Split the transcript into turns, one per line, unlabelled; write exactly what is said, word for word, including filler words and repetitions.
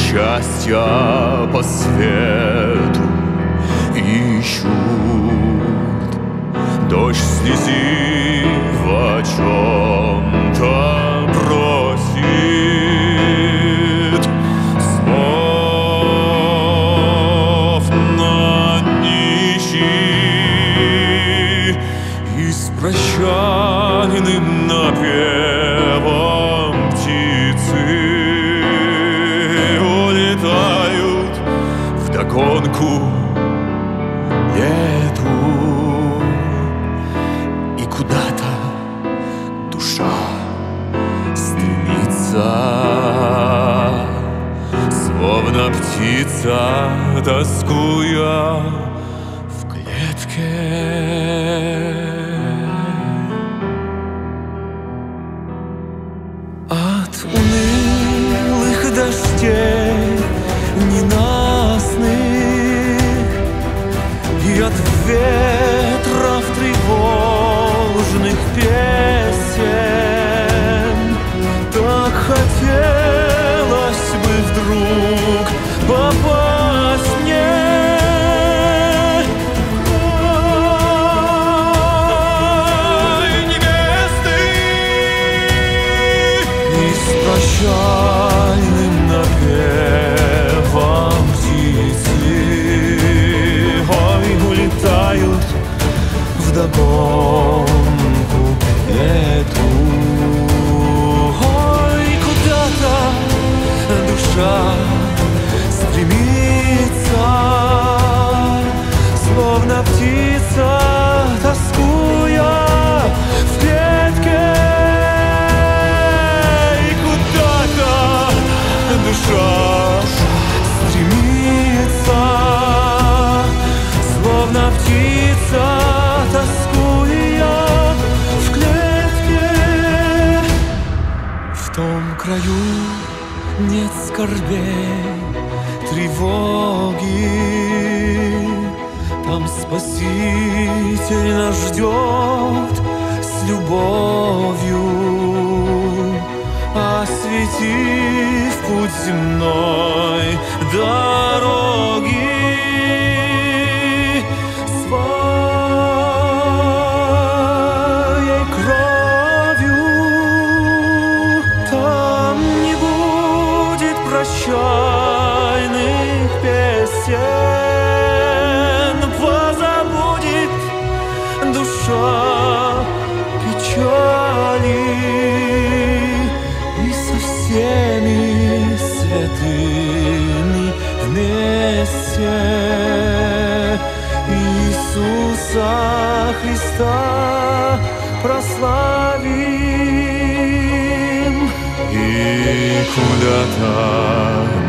счастья по свету ищут. Дождь слезы в чем-то просит, слов на нищий, и с прощальным напевом птицы улетают вдогонку лету. И куда-то душа стремится, словно птица, тоскуя в клетке. От унылых дождей ненастных и от ветров тревожных песен так хотелось бы вдруг попасть мне в край невесты и с прощальным напевом птицы ой улетают вдогонку лету. Ой, куда-то душа стремится, словно птица, тоскуя в клетке. И куда-то душа стремится, словно птица, тоскуя в клетке. В том краю нет скорбей, тревоги, там Спаситель нас ждет с любовью, осветив путь земной дороги. Прощальных песен позабудет душа печали, и со всеми святыми вместе Иисуса Христа прославим. И куда-то